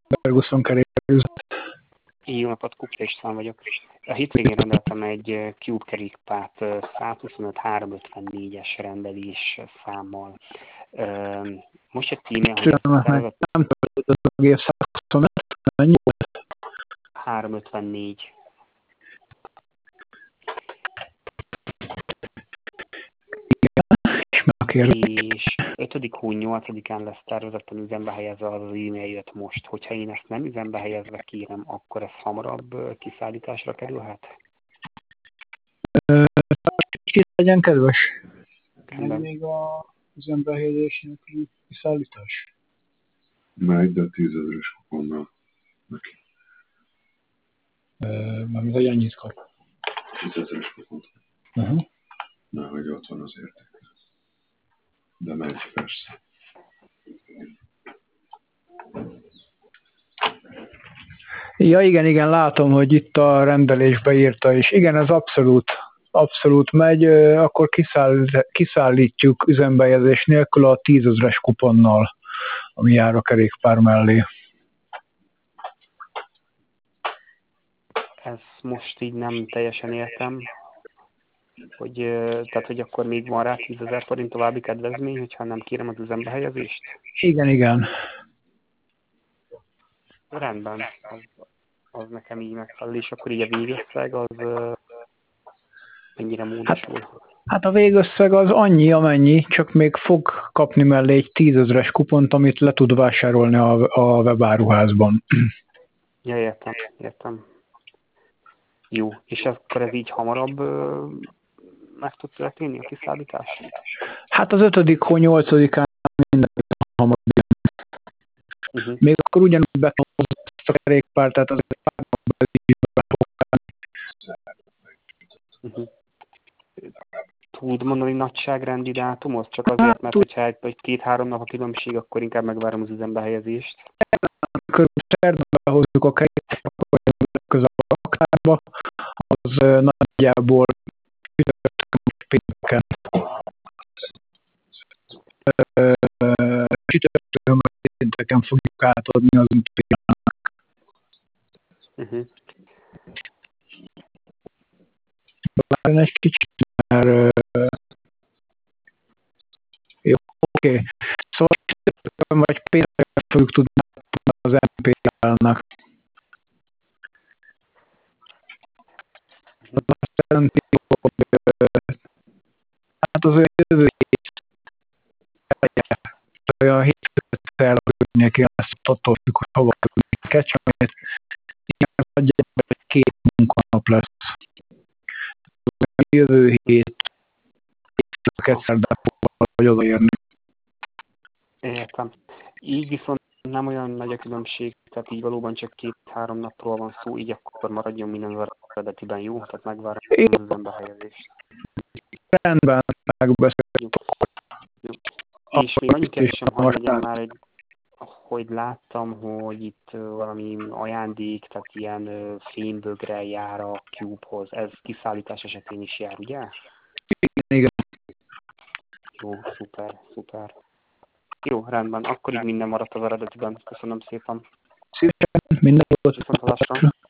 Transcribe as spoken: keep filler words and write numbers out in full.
Ferguson kerékpárüzlet. Jó napot, Kupta István vagyok. A hétvégén rendeltem egy Cube kerékpárt százhuszonöt háromszázötvennégyes rendelés számmal. Most egy címe, hogy ezt a szervezet... Nem töltött a gép százhuszonöt, mennyi volt? háromszázötvennégy. És ötödik hó nyolcadikán lesz tervezetten üzembe helyezve, az az e-mail jött most. Hogyha én ezt nem üzembe helyezve kérem, akkor ez hamarabb kiszállításra kerülhet? Kicsit legyen kedves. Megy még a üzembe helyezésnek kiszállítás? Megy, de tízezeres kuponnal neki. Mármint, hogy annyit kap. Tízezeres kupont. Uh-huh. Na, hogy ott van az érték. De megy, persze. Ja, igen, igen, látom, hogy itt a rendelésbe írta, és igen, ez abszolút, abszolút megy, akkor kiszáll, kiszállítjuk üzembejegyzés nélkül a tízezres kuponnal, ami jár a kerékpár mellé. Ez most így nem teljesen értem, hogy, tehát, hogy akkor még van rá tízezer forint további kedvezmény, hogyha nem kérem az üzembehelyezést? Igen, igen. Rendben, az, az nekem így megfelel, és akkor így a végösszeg az mennyire módosul? Hát a végösszeg az annyi, amennyi, csak még fog kapni mellé egy tízezres kupont, amit le tud vásárolni a, a webáruházban. Ja, értem, értem. Jó, és akkor ez így hamarabb meg tud történni a kiszállítás? Hát az ötödik hó nyolcadikán minden hamarabb jön. Uh-huh. Még akkor ugyanúgy betonozza ezt a kerékpárt, tehát azért uh-huh. Tud mondani nagyságrendi dátumot? Csak azért, mert hogyha egy, egy két-három nap a különbség, akkor inkább megvárom az üzembehelyezést. Körülbelül szerdán behozzuk a kerékpárt, akkor közel a raktárba, az nagyjából pénteken. Csütörtökön vagy pénteken fogjuk átadni az ügyfélnek. Uh-huh. Várjon egy kicsit, mert jó, oké. Okay. Szóval csütörtökön vagy pénteken fogjuk tudni az em pé el-nek. Azt jelenti, hogy hát az jövő hét olyan hétfőt elkülönnie kéne, ezt attól függ, hogy hova küldni Kecskemét. Igen, az nagyjából egy két munkanap lesz. Jövő hét hétfőket szerdán vagy odaérni. Értem. Így viszont nem olyan nagy a különbség, tehát így valóban csak két-három napról van szó, így akkor maradjon minden az eredetiben, jó? Tehát megvárom az üzembehelyezést. Rendben, megbeszéljük. És még annyi kérdésem, hogy legyen már egy, hogy láttam, hogy itt valami ajándék, tehát ilyen fémbögre jár a Cube-hoz. Ez kiszállítás esetén is jár, ugye? Igen, igen. Jó, szuper, szuper. Jó, rendben. Akkor így minden maradt az eredetiben. Köszönöm szépen. Szívesen, minden volt. Viszontlátásra.